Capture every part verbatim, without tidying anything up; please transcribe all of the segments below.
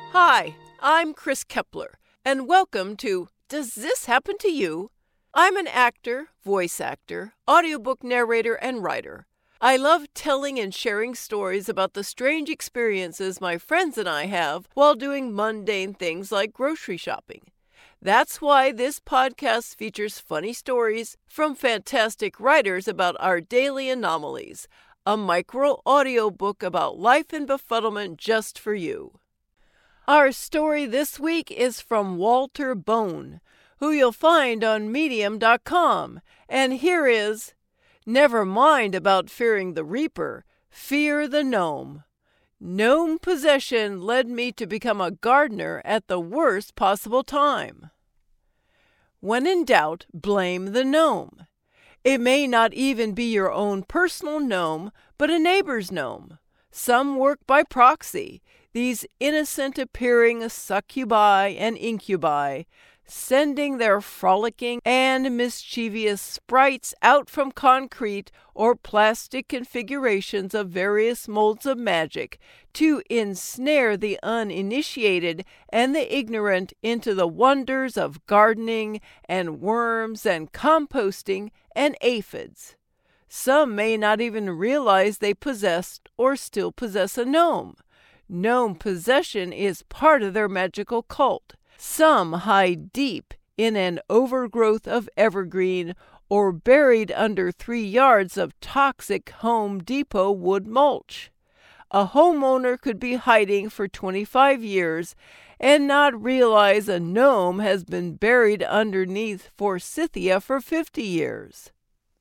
Hi, I'm Chris Kepler, and welcome to Does This Happen to You? I'm an actor, voice actor, audiobook narrator, and writer. I love telling and sharing stories about the strange experiences my friends and I have while doing mundane things like grocery shopping. That's why this podcast features funny stories from fantastic writers about our daily anomalies, a micro audiobook about life and befuddlement just for you. Our story this week is from Walter Bone, who you'll find on medium dot com, and here is Never mind about fearing the Reaper, fear the gnome. Gnome possession led me to become a gardener at the worst possible time. When in doubt, blame the gnome. It may not even be your own personal gnome, but a neighbor's gnome. Some work by proxy, these innocent-appearing succubi and incubi, sending their frolicking and mischievous sprites out from concrete or plastic configurations of various molds of magic to ensnare the uninitiated and the ignorant into the wonders of gardening and worms and composting and aphids. Some may not even realize they possessed or still possess a gnome. Gnome possession is part of their magical cult. Some hide deep in an overgrowth of evergreen or buried under three yards of toxic Home Depot wood mulch. A homeowner could be hiding for twenty-five years and not realize a gnome has been buried underneath forsythia for fifty years.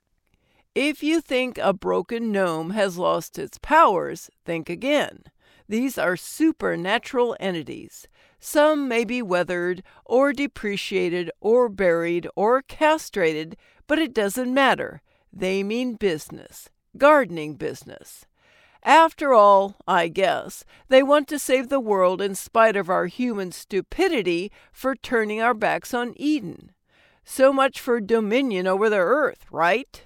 If you think a broken gnome has lost its powers, think again. These are supernatural entities. Some may be weathered or depreciated or buried or castrated, but it doesn't matter. They mean business, gardening business. After all, I guess, they want to save the world in spite of our human stupidity for turning our backs on Eden. So much for dominion over the earth, right?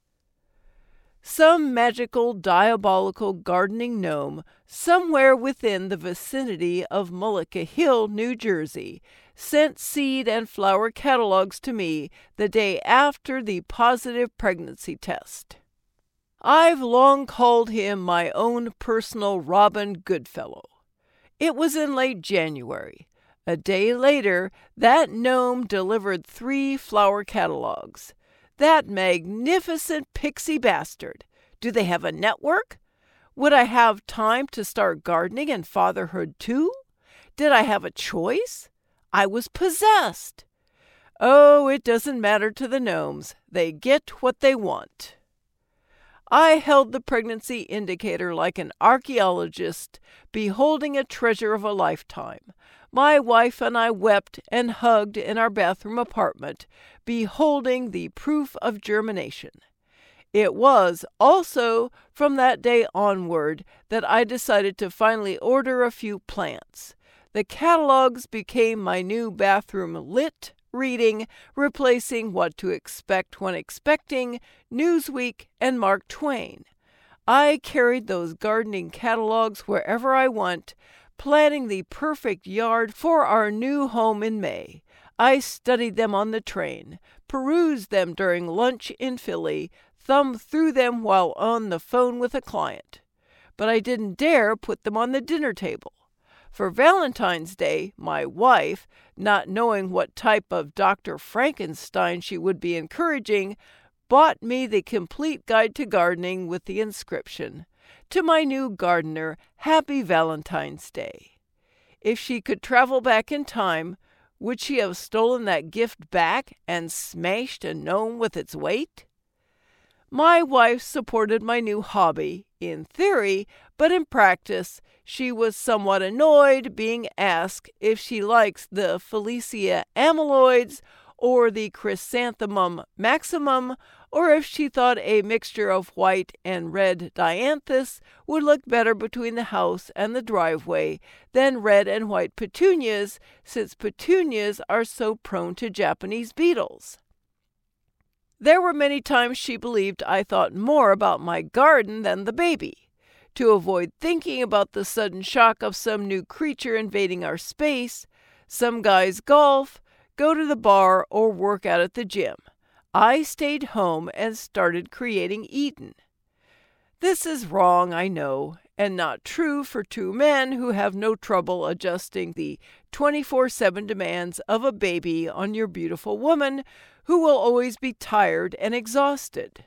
Some magical, diabolical gardening gnome somewhere within the vicinity of Mullica Hill, New Jersey, sent seed and flower catalogs to me the day after the positive pregnancy test. I've long called him my own personal Robin Goodfellow. It was in late January. A day later, that gnome delivered three flower catalogs. That magnificent pixie bastard. Do they have a network? Would I have time to start gardening and fatherhood too? Did I have a choice? I was possessed. Oh, it doesn't matter to the gnomes. They get what they want. I held the pregnancy indicator like an archaeologist beholding a treasure of a lifetime. My wife and I wept and hugged in our bathroom apartment, beholding the proof of germination. It was also from that day onward that I decided to finally order a few plants. The catalogs became my new bathroom lit reading, replacing What to Expect When Expecting, Newsweek, and Mark Twain. I carried those gardening catalogs wherever I went, planning the perfect yard for our new home in May. I studied them on the train, perused them during lunch in Philly, thumbed through them while on the phone with a client. But I didn't dare put them on the dinner table. For Valentine's Day, my wife, not knowing what type of Doctor Frankenstein she would be encouraging, bought me the complete guide to gardening with the inscription, "To my new gardener, Happy Valentine's Day." If she could travel back in time, would she have stolen that gift back and smashed a gnome with its weight? My wife supported my new hobby, in theory, but in practice, she was somewhat annoyed being asked if she likes the Felicia amyloids or the Chrysanthemum maximum, or if she thought a mixture of white and red dianthus would look better between the house and the driveway than red and white petunias, since petunias are so prone to Japanese beetles. There were many times she believed I thought more about my garden than the baby. To avoid thinking about the sudden shock of some new creature invading our space, some guys golf, go to the bar, or work out at the gym. I stayed home and started creating Eden. This is wrong, I know, and not true for two men who have no trouble adjusting the twenty-four seven demands of a baby on your beautiful woman who will always be tired and exhausted.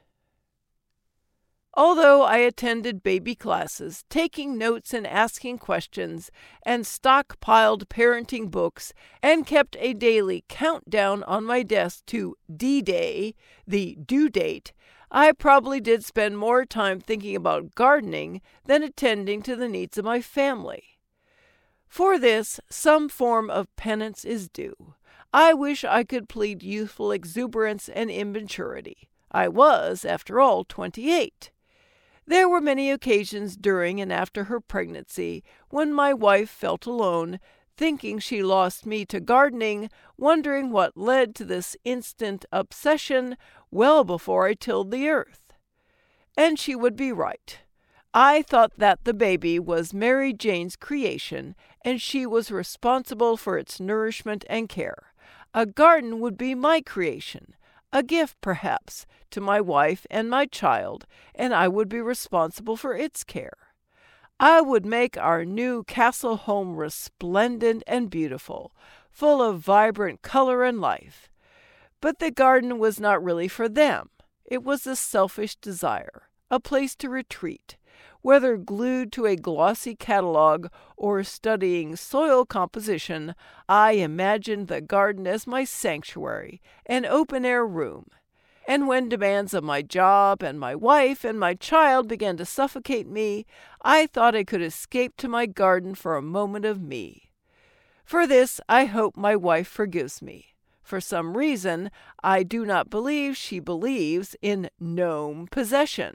Although I attended baby classes, taking notes and asking questions, and stockpiled parenting books, and kept a daily countdown on my desk to D-Day, the due date, I probably did spend more time thinking about gardening than attending to the needs of my family. For this, some form of penance is due. I wish I could plead youthful exuberance and immaturity. I was, after all, twenty-eight. There were many occasions during and after her pregnancy when my wife felt alone, thinking she lost me to gardening, wondering what led to this instant obsession well before I tilled the earth. And she would be right. I thought that the baby was Mary Jane's creation, and she was responsible for its nourishment and care. A garden would be my creation, a gift perhaps, to my wife and my child, and I would be responsible for its care. I would make our new castle home resplendent and beautiful, full of vibrant color and life. But the garden was not really for them. It was a selfish desire, a place to retreat. Whether glued to a glossy catalog or studying soil composition, I imagined the garden as my sanctuary, an open-air room. And when demands of my job and my wife and my child began to suffocate me, I thought I could escape to my garden for a moment of me. For this, I hope my wife forgives me. For some reason, I do not believe she believes in gnome possession.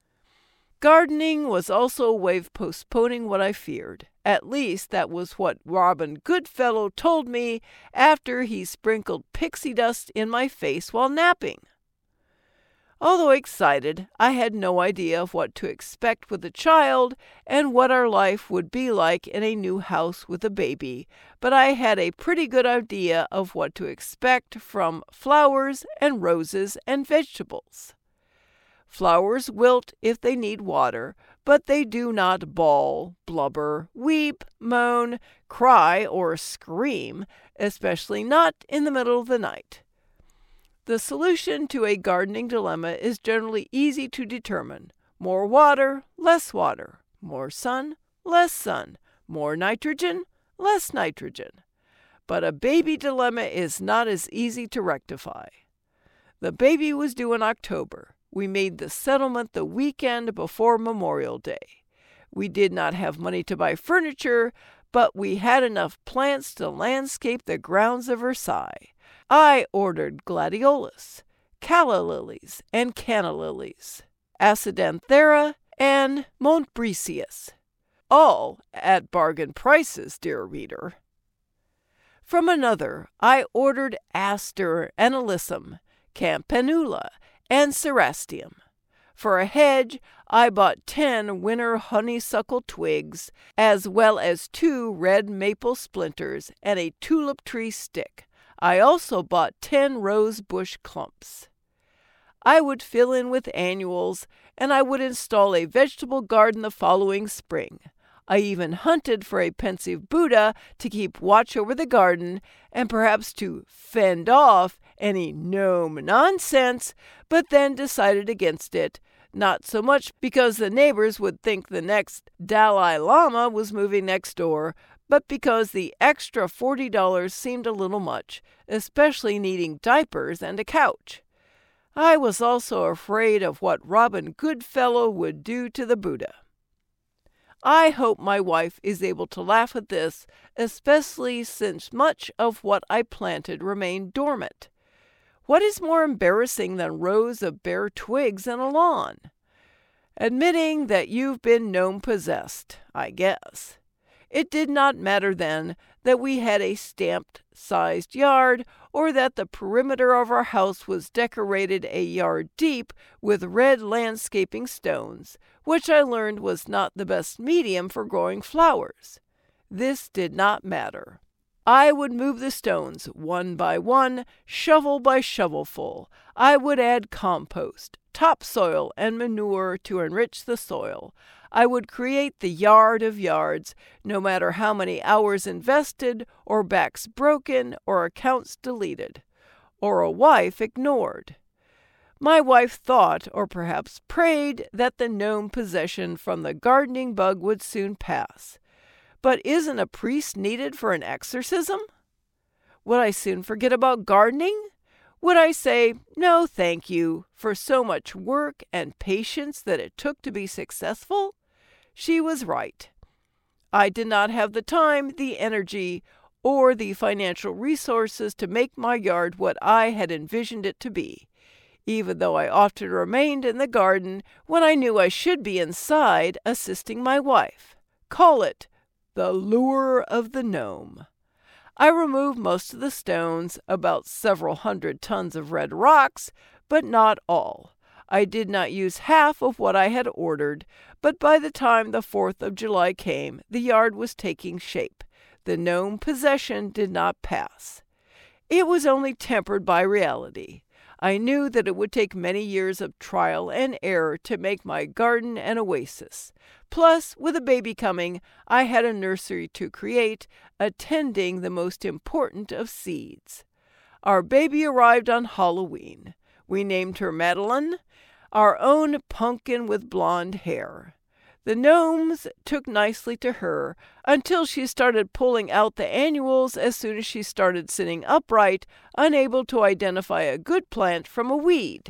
Gardening was also a way of postponing what I feared. At least that was what Robin Goodfellow told me after he sprinkled pixie dust in my face while napping. Although excited, I had no idea of what to expect with a child and what our life would be like in a new house with a baby, but I had a pretty good idea of what to expect from flowers and roses and vegetables. Flowers wilt if they need water, but they do not bawl, blubber, weep, moan, cry, or scream, especially not in the middle of the night. The solution to a gardening dilemma is generally easy to determine. More water, less water. More sun, less sun. More nitrogen, less nitrogen. But a baby dilemma is not as easy to rectify. The baby was due in October. We made the settlement the weekend before Memorial Day. We did not have money to buy furniture, but we had enough plants to landscape the grounds of Versailles. I ordered gladiolus, calla lilies, and canna lilies, acidanthera, and montbretias, all at bargain prices, dear reader. From another, I ordered aster and alyssum, campanula, and cerastium. For a hedge, I bought ten winter honeysuckle twigs, as well as two red maple splinters and a tulip tree stick. I also bought ten rose bush clumps. I would fill in with annuals, and I would install a vegetable garden the following spring. I even hunted for a pensive Buddha to keep watch over the garden, and perhaps to fend off any gnome nonsense, but then decided against it, not so much because the neighbors would think the next Dalai Lama was moving next door, but because the extra forty dollars seemed a little much, especially needing diapers and a couch. I was also afraid of what Robin Goodfellow would do to the Buddha. I hope my wife is able to laugh at this, especially since much of what I planted remained dormant. What is more embarrassing than rows of bare twigs in a lawn? Admitting that you've been gnome-possessed, I guess. It did not matter then that we had a stamped-sized yard or that the perimeter of our house was decorated a yard deep with red landscaping stones, which I learned was not the best medium for growing flowers. This did not matter. I would move the stones one by one, shovel by shovelful. I would add compost, topsoil, and manure to enrich the soil. I would create the yard of yards, no matter how many hours invested, or backs broken, or accounts deleted, or a wife ignored. My wife thought, or perhaps prayed, that the gnome possession from the gardening bug would soon pass. But isn't a priest needed for an exorcism? Would I soon forget about gardening? Would I say, no thank you, for so much work and patience that it took to be successful? She was right. I did not have the time, the energy, or the financial resources to make my yard what I had envisioned it to be, even though I often remained in the garden when I knew I should be inside assisting my wife. Call it the lure of the gnome. I removed most of the stones, about several hundred tons of red rocks, but not all. I did not use half of what I had ordered, but by the time the fourth of July came, the yard was taking shape. The gnome possession did not pass. It was only tempered by reality. I knew that it would take many years of trial and error to make my garden an oasis. Plus, with a baby coming, I had a nursery to create, attending the most important of seeds. Our baby arrived on Halloween. We named her Madeline, our own pumpkin with blonde hair. The gnomes took nicely to her until she started pulling out the annuals as soon as she started sitting upright, unable to identify a good plant from a weed.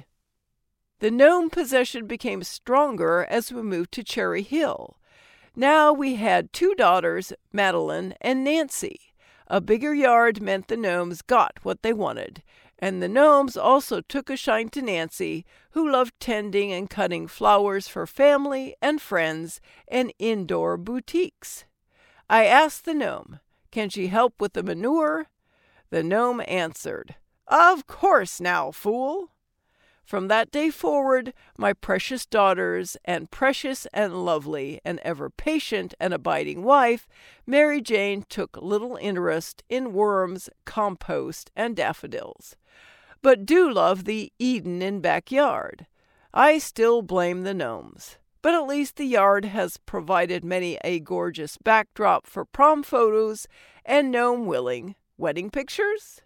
The gnome possession became stronger as we moved to Cherry Hill. Now we had two daughters, Madeline and Nancy. A bigger yard meant the gnomes got what they wanted, and the gnomes also took a shine to Nancy, who loved tending and cutting flowers for family and friends and indoor boutiques. I asked the gnome, can she help with the manure? The gnome answered, of course now, fool. From that day forward, my precious daughters and precious and lovely and ever patient and abiding wife, Mary Jane, took little interest in worms, compost, and daffodils, but do love the Eden in backyard. I still blame the gnomes, but at least the yard has provided many a gorgeous backdrop for prom photos and gnome-willing wedding pictures.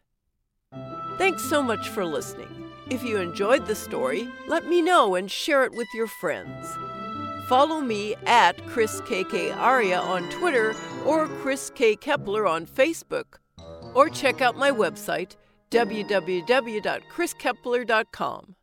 Thanks so much for listening. If you enjoyed the story, let me know and share it with your friends. Follow me at Chris K K Aria on Twitter or Chris K. Kepler on Facebook, or check out my website, w w w dot chris kepler dot com.